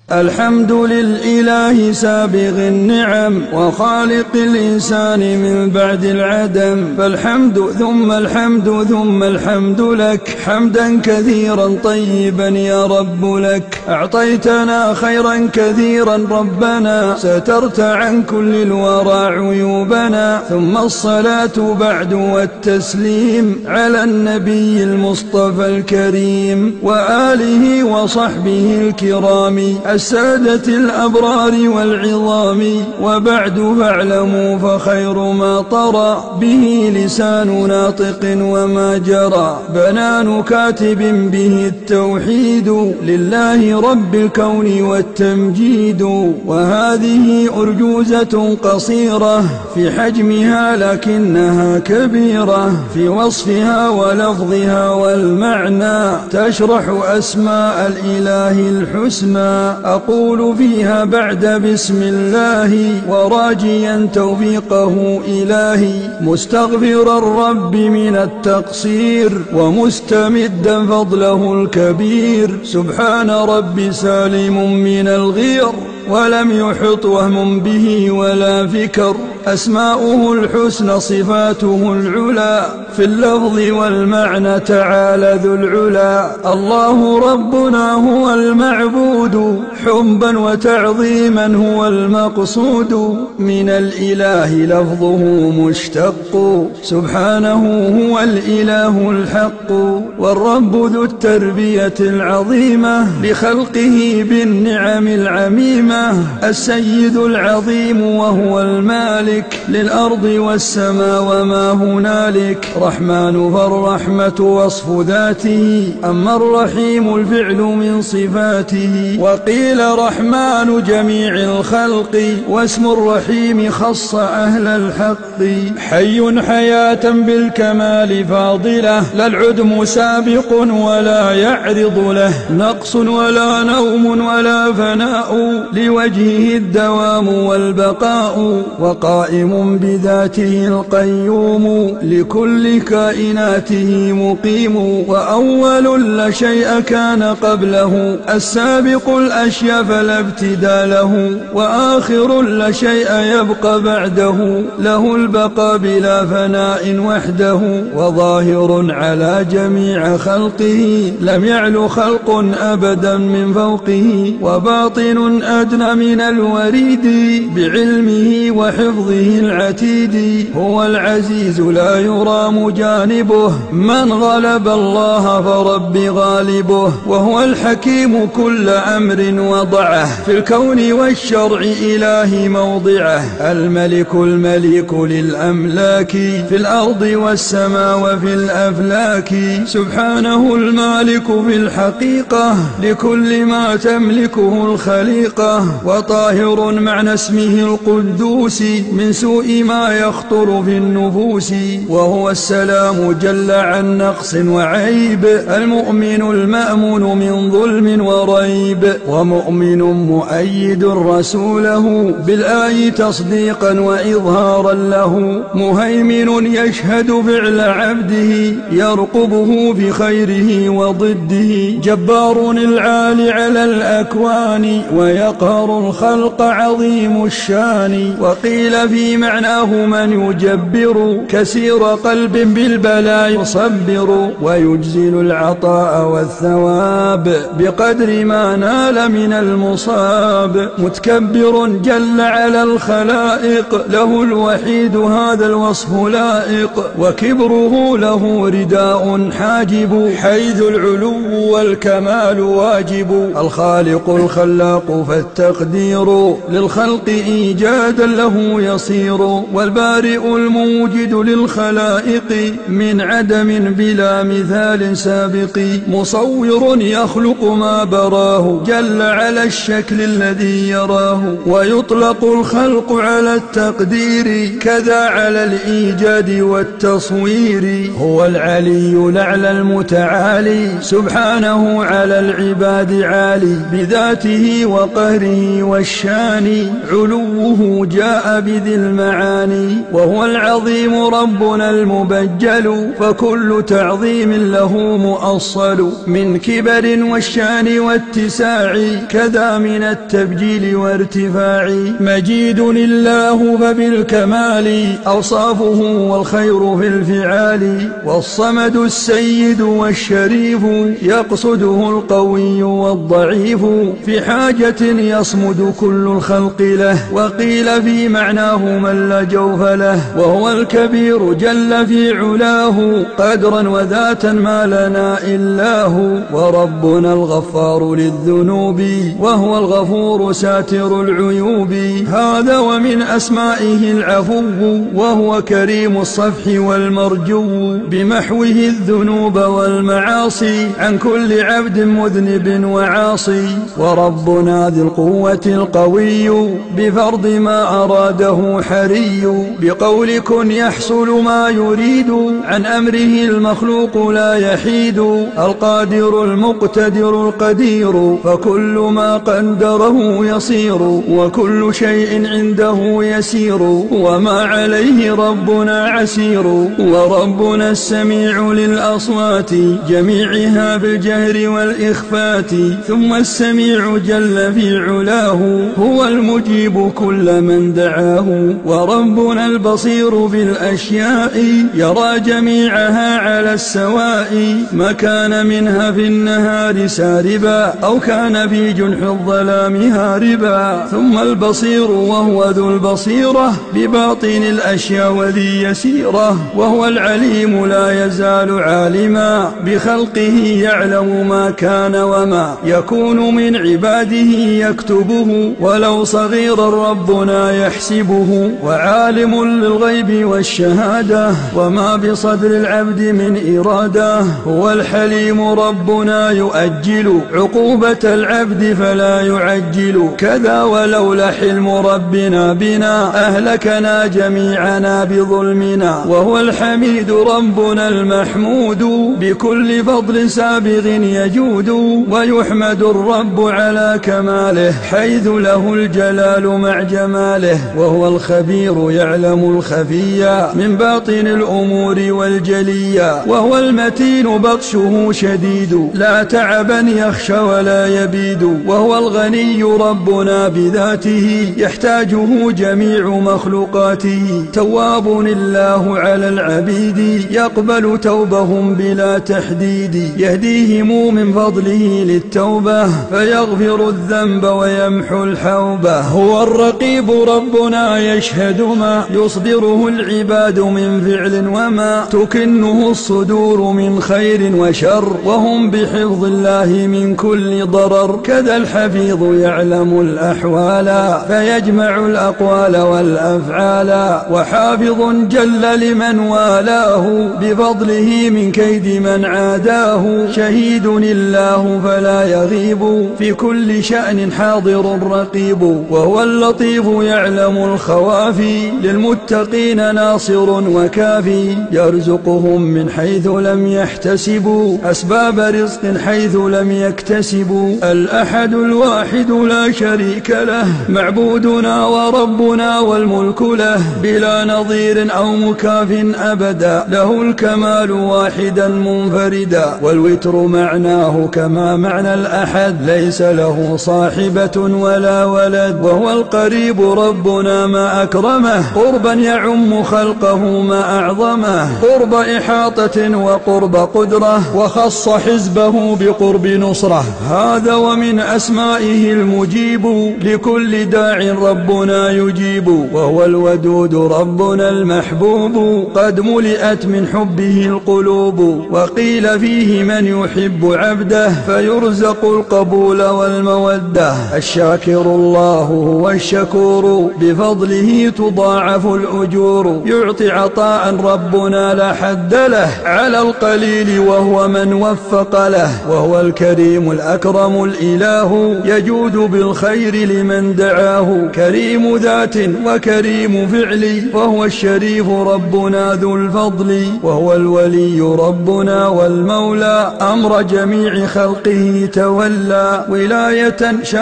الحمد للإله سابغ النعم وخالق الإنسان من بعد العدم، فالحمد ثم الحمد ثم الحمد لك حمدا كثيرا طيبا يا رب لك. أعطيتنا خيرا كثيرا ربنا، سترت عن كل الورى عيوبنا. ثم الصلاة بعد والتسليم على النبي المصطفى الكريم وآله وصحبه الكرام السادة الأبرار والعظام. وبعد فاعلموا فخير ما طرى به لسان ناطق وما جرى بنان كاتب به التوحيد لله رب الكون والتمجيد. وهذه أرجوزة قصيرة في حجمها لكنها كبيرة في وصفها ولفظها والمعنى، تشرح أسماء الإله الحسنى. أقول فيها بعد بسم الله وراجيا توفيقه إلهي، مستغفر الرب من التقصير ومستمدا فضله الكبير. سبحان ربي سالم من الغير ولم يحط وهم به ولا فكر. أسماؤه الحسنى صفاته العلا، في اللفظ والمعنى تعالى ذو العلا. الله ربنا هو المعبود، حبا وتعظيما هو المقصود. من الإله لفظه مشتق، سبحانه هو الإله الحق. والرب ذو التربية العظيمة لخلقه بالنعم العميمة. السيد العظيم وهو المالك للأرض والسماء وما هنالك. رحمن فالرحمة وصف ذاته، أما الرحيم الفعل من صفاته. وقيل رحمن جميع الخلق، واسم الرحيم خص أهل الحق. حي حياة بالكمال فاضلة، لا العدم سابق ولا يعرض له نقص ولا نوم ولا فناء، لوجهه الدوام والبقاء. وقائم بذاته القيوم، لكل كائناته مقيم. وأول لا شيء كان قبله، السابق الأشياء فلا ابتداء له. وآخر لا شيء يبقى بعده، له البقاء بلا فناء وحده. وظاهر على جميع خلقه، لم يعل خلق أبدا من فوقه. وباطن أدنى من الوريد، بعلمه وحفظه العتيد. هو العزيز لا يرام جانبه، من غلب الله فرب غالبه. وهو الحكيم كل أمر وضعه، في الكون والشرع إله موضعه. الملك المليك للأملاك، في الأرض والسماء وفي الأفلاك. سبحانه المالك في الحقيقة، لكل ما تملكه الخليقة. وطاهر معنى اسمه القدوس، من سوء ما يخطر في النفوس. وهو السلام جل عن نقص وعيب، المؤمن المأمون من ظلم وريب. ومؤمن مؤيد رسوله، بالآي تصديقا وإظهارا له. مهيمن يشهد فعل عبده، يرقبه بخيره وضده. جبار العالي على الأكوان، ويقهر الخلق عظيم الشان. وقيل في معناه من يجبر، كسير قلب بالبلاء يصبر. ويجزل العطاء والثواب، بقدر ما نال من المصاب. متكبر جل على الخلائق، له الوحيد هذا الوصف لائق. وكبره له رداء حاجب، حيث العلو والكمال واجب. الخالق الخلاق فالتقدير، للخلق إيجادا له يصير. والبارئ الموجد للخلائق، من عدم بلا مثال سابق. مصور يخلق ما براه، جل على الشكل الذي يراه. ويطلق الخلق على التقدير، كذا على الإيجاد والتصوير. هو العلي الأعلى المتعالي، سبحانه على العباد عالي. بذاته وقهره قدره والشان علوه جاء بذي المعاني، وهو العظيم ربنا المبجل، فكل تعظيم له مؤصل من كبر والشان واتساع، كذا من التبجيل وارتفاع. مجيد الله فبالكمال أوصافه والخير في الفعال، والصمد السيد والشريف يقصده القوي والضعيف، في حاجة يصمد كل الخلق له، وقيل في معناه من لا جوف له. وهو الكبير جل في علاه قدرا وذاتا ما لنا إلا هو، وربنا الغفار للذنوب وهو الغفور ساتر العيوب. هذا ومن أسمائه العفو، وهو كريم الصفح والمرجو، بمحوه الذنوب والمعاصي عن كل عبد مذنب وعاصي. وربنا ذي القوة القوي بفرض ما أراده حري، بقول كن يحصل ما يريد، عن أمره المخلوق لا يحيد. القادر المقتدر القدير، فكل ما قدره يصير، وكل شيء عنده يسير، وما عليه ربنا عسير. وربنا السميع للأصوات جميعها بالجهر والإخفات، ثم السميع جل في علاه هو المجيب كل من دعاه. وربنا البصير بالأشياء يرى جميعها على السواء، ما كان منها في النهار ساربا أو كان في جنح الظلام هاربا. ثم البصير وهو ذو البصيرة بباطن الأشياء وذي يسيرة، وهو العليم لا يزال عالما بخلقه يعلم ما كان وما يكون من عباده يكتبه، ولو صغيرا ربنا يحسبه. وعالم للغيب والشهادة وما بصدر العبد من إرادة، هو الحليم ربنا يؤجل عقوبة العبد فلا يعجل. كذا ولولا حلم ربنا بنا أهلكنا جميعنا بظلمنا، وهو الحميد ربنا المحمود بكل فضل سابغ يجود. ويحمد الرب على كماله حيث له الجلال مع جماله، وهو الخبير يعلم الخفيا من باطن الأمور والجليا. وهو المتين بطشه شديد لا تعبا يخشى ولا يبيد، وهو الغني ربنا بذاته يحتاجه جميع مخلوقاته. تواب الله على العبيد يقبل توبهم بلا تحديد، يهديهم من فضله للتوبة فيغفر الذنب ويمحو الحوبة. هو الرقيب ربنا يشهد ما يصدره العباد من فعل وما تكنه الصدور من خير وشر، وهم بحفظ الله من كل ضرر. كذا الحفيظ يعلم الأحوال فيجمع الأقوال والأفعال، وحافظ جل لمن والاه بفضله من كيد من عاداه. شهيد الله فلا يغيب في كل شأن حاضر رقيب، وهو اللطيف يعلم الخوافي للمتقين ناصر وكافي. يرزقهم من حيث لم يحتسبوا أسباب رزق حيث لم يكتسبوا. الأحد الواحد لا شريك له معبودنا وربنا والملك له، بلا نظير أو مكاف أبدا له الكمال واحدا منفردا. والوتر معناه كما معنى الأحد ليس له صاحبة ولا ولد، وهو القريب ربنا ما أكرمه قربا يعم خلقه ما أعظمه، قرب إحاطة وقرب قدرة وخص حزبه بقرب نصرة. هذا ومن أسمائه المجيب لكل داع ربنا يجيب، وهو الودود ربنا المحبوب قد ملئت من حبه القلوب. وقيل فيه من يحب عبده فيرزق القبول والمودة. الشاكر الله هو الشكور بفضله تضاعف الأجور، يعطي عطاء ربنا لا حد له على القليل وهو من وفق له. وهو الكريم الأكرم الإله يجود بالخير لمن دعاه، كريم ذات وكريم فعل، وهو الشريف ربنا ذو الفضل. وهو الولي ربنا والمولى أمر جميع خلقه تولى، ولاية شاملة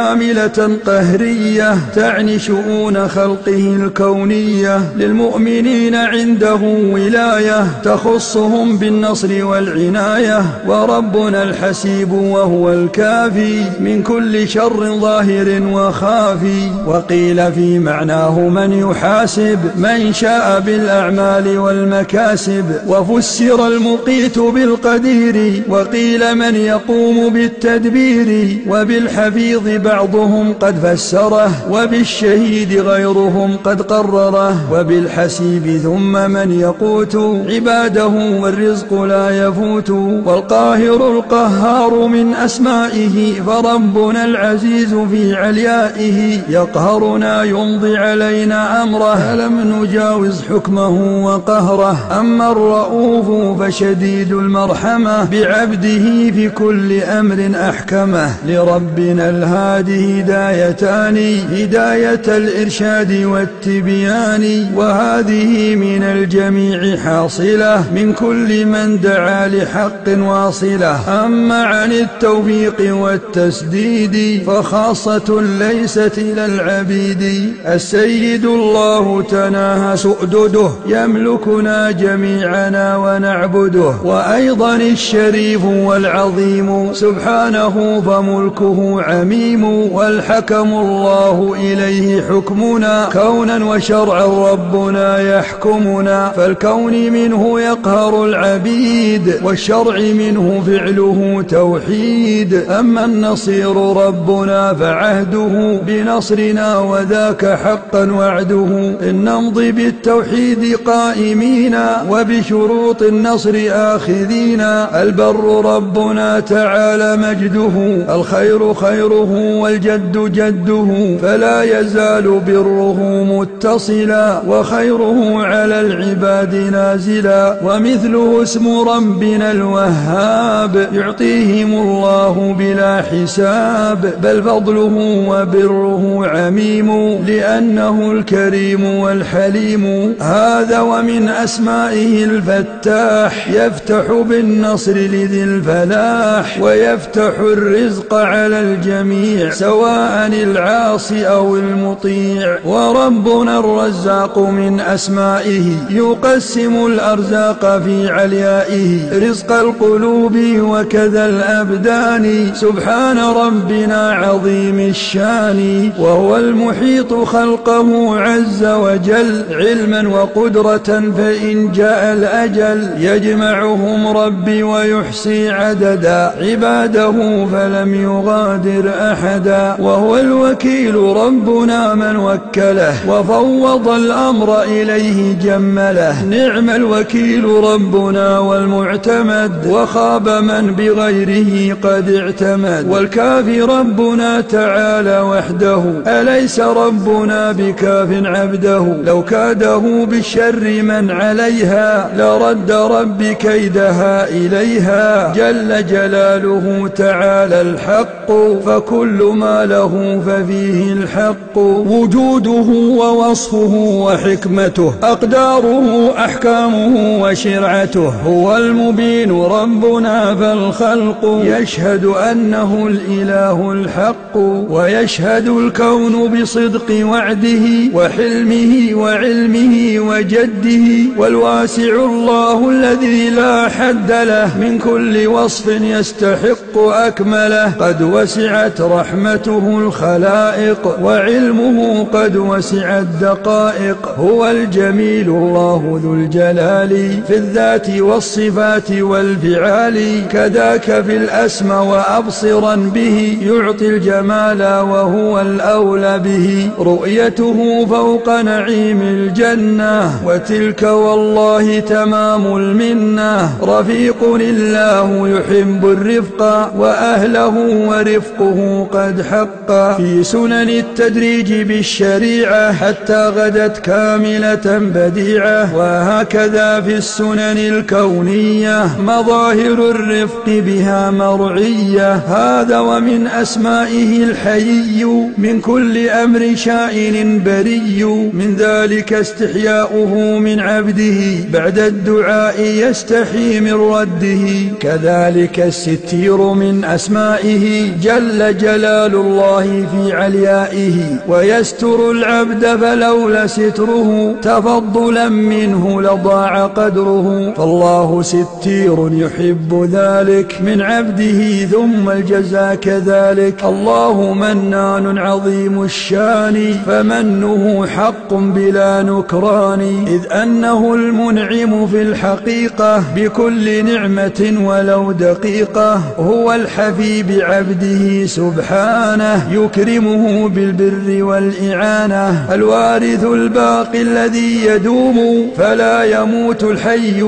كاملة قهرية تعني شؤون خلقه الكونية. للمؤمنين عنده ولاية تخصهم بالنصر والعناية، وربنا الحسيب وهو الكافي من كل شر ظاهر وخافي. وقيل في معناه من يحاسب من شاء بالأعمال والمكاسب، وفسر المقيت بالقدير، وقيل من يقوم بالتدبير. وبالحفيظ بعضهم قد فسره، وبالشهيد غيرهم قد قرره، وبالحسيب ثم من يقوت عباده والرزق لا يفوت. والقاهر القهار من أسمائه، فربنا العزيز في عليائه يقهرنا يمضي علينا أمره، فلم نجاوز حكمه وقهره. أما الرؤوف فشديد المرحمة بعبده في كل أمر أحكمه. لربنا الهادي هدايتان، هداية الإرشاد والتبيان، وهذه من الجميع حاصلة من كل من دعا لحق واصلة. أما عن التوفيق والتسديد فخاصة ليست إلى العبيد. السيد الله تناهى سؤدده، يملكنا جميعنا ونعبده. وأيضا الشريف والعظيم سبحانه فملكه عميم. والحكم الله إليه حكمنا، كونا وشرعا ربنا يحكمنا. فالكون منه يقهر العبيد، والشرع منه فعله توحيد. أما النصير ربنا فعهده بنصرنا، وذاك حقا وعده. إن نمضي بالتوحيد قائمين، وبشروط النصر آخذين. البر ربنا تعالى مجده، الخير خيره والجد جده. فلا يزال بره متصلا، وخيره على العباد نازلا. ومثله اسم ربنا الوهاب، يعطيهم الله بلا حساب. بل فضله وبره عميم، لأنه الكريم والحليم. هذا ومن أسمائه الفتاح، يفتح بالنصر لذي الفلاح، ويفتح الرزق على الجميع سواء العاصي أو المطيع. وربنا الرزاق من أسمائه، يقسم الأرزاق في عليائه، رزق القلوب وكذا الأبدان. سبحان ربنا عظيم الشان، وهو المحيط خلقه عز وجل علما وقدرة. فإن جاء الأجل يجمعهم ربي ويحصي عددا، عباده فلم يغادر أحدا. وهو الوكيل ربنا من وكله، وفوض الأمر إليه جمله. نعم الوكيل ربنا والمعتمد، وخاب من بغيره قد اعتمد. والكافي ربنا تعالى وحده، أليس ربنا بكاف عبده. لو كاده بالشر من عليها، لرد ربي كيدها إليها. جل جلاله تعالى الحق، فكل ما له ففيه الحق. وجوده ووصفه وحكمته، أقداره أحكامه وشرعته. هو المبين ربنا، فالخلق يشهد أنه الإله الحق. ويشهد الكون بصدق وعده، وحلمه وعلمه وجده. والواسع الله الذي لا حد له، من كل وصف يستحق أكمله. قد وسعت رحمته الخلائق، وعلمه قد وسع الدقائق. هو الجميل الله ذو الجلال، في الذات والصفات والفعال. كذاك في الأسمى وأبصرا به، يعطي الجمال وهو الأولى به. رؤيته فوق نعيم الجنة، وتلك والله تمام المنة. رفيق الله يحب الرفق، وأهله ورفقه قد حق. في سنن التدريج بالشريعة، حتى غدت كاملة بديعة. وهكذا في السنن الكونية، مظاهر الرفق بها مرعية. هذا ومن أسمائه الحيي، من كل أمر شائن بري. من ذلك استحياؤه من عبده، بعد الدعاء يستحي من رده. كذلك الستير من أسمائه، جل جلاله جلال الله في عليائه، ويستر العبد فلولا ستره تفضلا منه لضاع قدره. فالله ستير يحب ذلك من عبده، ثم الجزاء كذلك. الله منان عظيم الشان، فمنه حق بلا نكران، إذ أنه المنعم في الحقيقة بكل نعمة ولو دقيقة. هو الحفي بعبده سبحانه، يكرمه بالبر والإعانة. الوارث الباقي الذي يدوم، فلا يموت الحي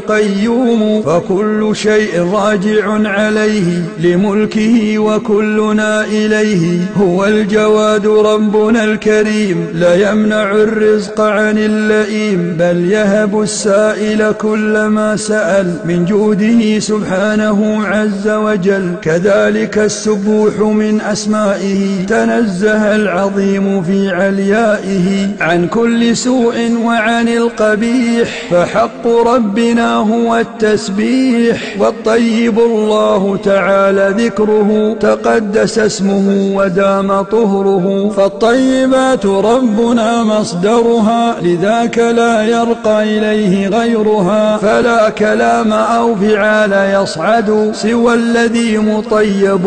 والقيوم. فكل شيء راجع عليه لملكه، وكلنا إليه. هو الجواد ربنا الكريم، لا يمنع الرزق عن اللئيم، بل يهب السائل كل ما سأل من جوده سبحانه عز وجل. كذلك السبوح من أسمائه، تنزه العظيم في عليائه عن كل سوء وعن القبيح. فحق ربنا هو التسبيح، والطيب الله تعالى ذكره، تقدس اسمه ودام طهره. فالطيبات ربنا مصدرها، لذاك لا يرقى إليه غيرها. فلا كلام أو فعال يصعد سوى الذي مطيب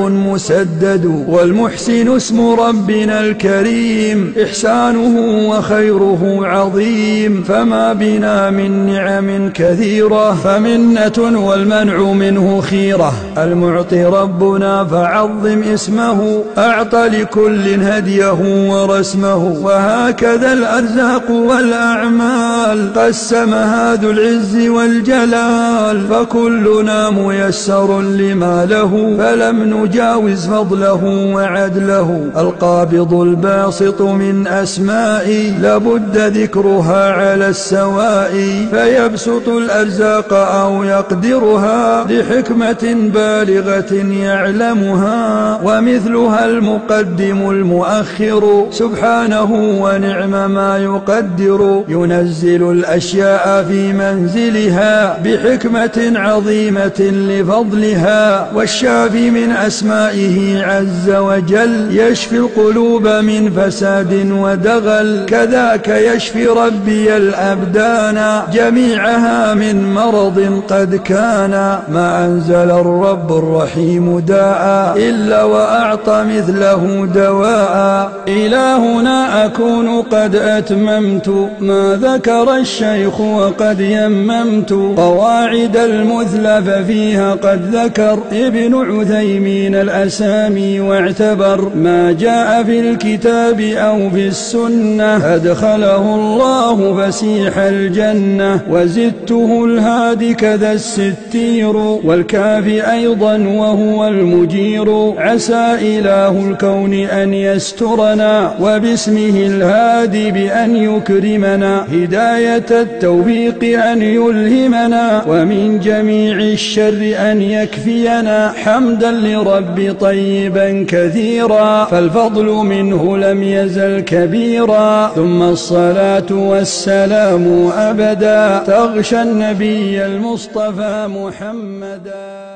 مسدد. والمحسن اسم ربنا الكريم، إحسانه وخيره عظيم. فما بنا من نعم كثيرة، فمنة والمنع منه خيرة. المعطي ربنا فعظم اسمه، أعطى لكل هديه ورسمه. وهكذا الأرزاق والأعمال، قسمها ذو العز والجلال. فكلنا ميسر لما له، فلم نجاوز فضله وعدله. القابض الباسط من أسمائي، لابد ذكرها على السواء. فيبسط الأرزاق أو يقدرها، لحكمة بالغة يعلمها. ومثلها المقدم المؤخر، سبحانه ونعم ما يقدر. ينزل الأشياء في منزلها، بحكمة عظيمة لفضلها. والشافي من أسمائه عز وجل، يشفي القلوب من فساد ودغل. كذاك يشفي ربي الأبدان، جميعها من مرض قد كان. ما أنزل الرب الرحيم داء، إلا وأعطى مثله دواء. إلهنا أكون قد أتممت ما ذكر الشيخ، وقد يممت قواعد المثلى ففيها قد ذكر ابن عثيمين الأسامي واعتبر. ما جاء في الكتاب أو في السنة، أدخله الله فسيح الجنة. وزدته الهادي كذا الستير، والكافي أيضا وهو المجير. عسى إله الكون أن يسترنا، وباسمه الهادي بأن يكرمنا. هداية التوفيق أن يلهمنا، ومن جميع الشر أن يكفينا. حمدا لرب طيبا كثيرا، فالفضل منه لم يزل كبيرا. ثم الصلاة والسلام أبدا، تغشى النبي المصطفى محمدا.